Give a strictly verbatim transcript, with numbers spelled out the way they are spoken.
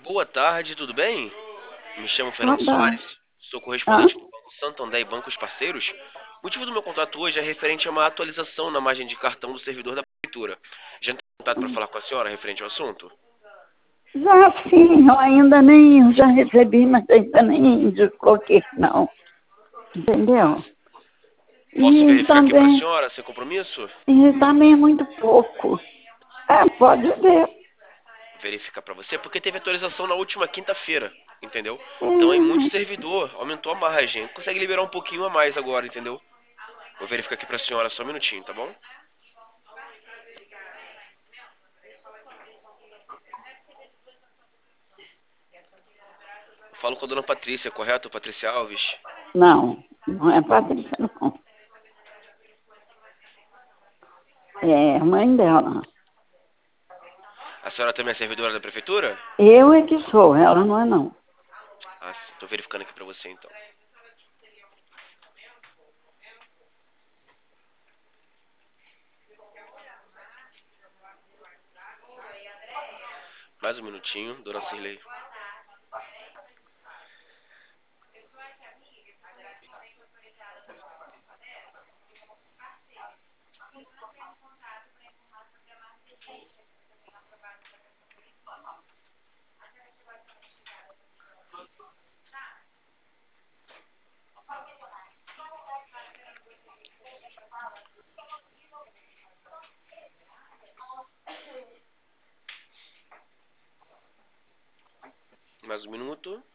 Boa tarde, tudo bem? Me chamo Boa Fernando tarde. Soares, sou Ah, correspondente do Banco Santander e Bancos Parceiros. O motivo do meu contato hoje é referente a uma atualização na margem de cartão do servidor da Prefeitura. Já entrou em contato para falar com a senhora referente ao assunto? já sim, eu ainda nem, eu já recebi, mas ainda nem desbloqueei, não. Ah, Entendeu? posso E verificar aqui para a também, senhora, sem compromisso? e também é muito pouco. É, pode ver. Verificar para você, porque teve atualização na última quinta-feira, entendeu? Então em muito É, servidor, aumentou a margem. Consegue liberar um pouquinho a mais agora, entendeu? Vou verificar aqui para a senhora só um minutinho, tá bom? Falo com a dona Patrícia, correto? Patrícia Alves. não, não é Patrícia, não. É mãe dela. A senhora também é servidora da prefeitura? Eu é que sou, ela não é, não. Ah, sim. Tô verificando aqui pra você então. Mais um minutinho, dona Cirlei. Mais um minuto.